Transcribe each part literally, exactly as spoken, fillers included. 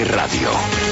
Radio.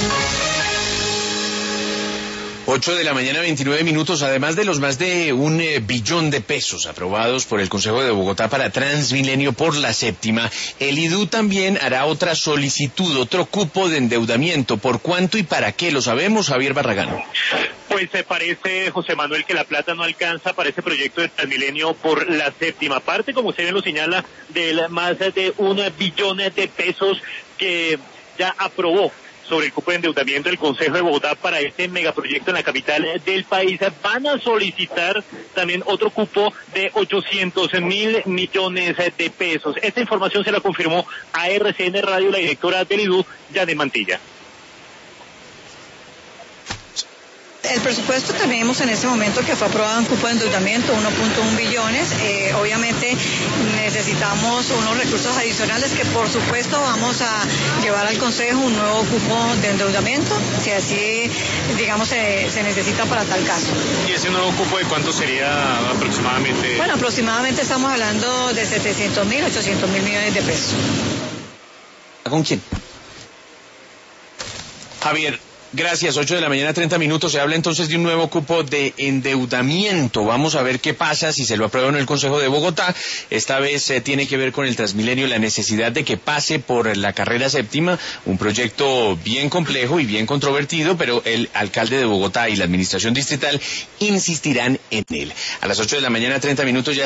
ocho de la mañana, veintinueve minutos. Además de los más de un eh, billón de pesos aprobados por el Consejo de Bogotá para Transmilenio por la séptima, el I D U también hará otra solicitud, otro cupo de endeudamiento. ¿Por cuánto y para qué? Lo sabemos, Javier Barragán. Pues se parece, José Manuel, que la plata no alcanza para ese proyecto de Transmilenio por la séptima parte, como usted bien lo señala, del más de un billón de pesos que ya aprobó sobre el cupo de endeudamiento del Consejo de Bogotá para este megaproyecto en la capital del país. Van a solicitar también otro cupo de ochocientos mil millones de pesos. Esta información se la confirmó a R C N Radio la directora del I D U, Janet Mantilla. El presupuesto tenemos en este momento que fue aprobado un cupo de endeudamiento, uno punto uno billones. Eh, obviamente necesitamos unos recursos adicionales que por supuesto vamos a llevar al Consejo un nuevo cupo de endeudamiento, si así, digamos, se, se necesita para tal caso. ¿Y ese nuevo cupo de cuánto sería aproximadamente? Bueno, aproximadamente estamos hablando de setecientos mil, ochocientos mil millones de pesos. ¿Con quién? Javier. Gracias, ocho de la mañana, treinta minutos. Se habla entonces de un nuevo cupo de endeudamiento. Vamos a ver qué pasa si se lo aprueba en el Consejo de Bogotá. Esta vez eh, tiene que ver con el Transmilenio, la necesidad de que pase por la carrera séptima, un proyecto bien complejo y bien controvertido, pero el alcalde de Bogotá y la administración distrital insistirán en él. A las ocho de la mañana, treinta minutos ya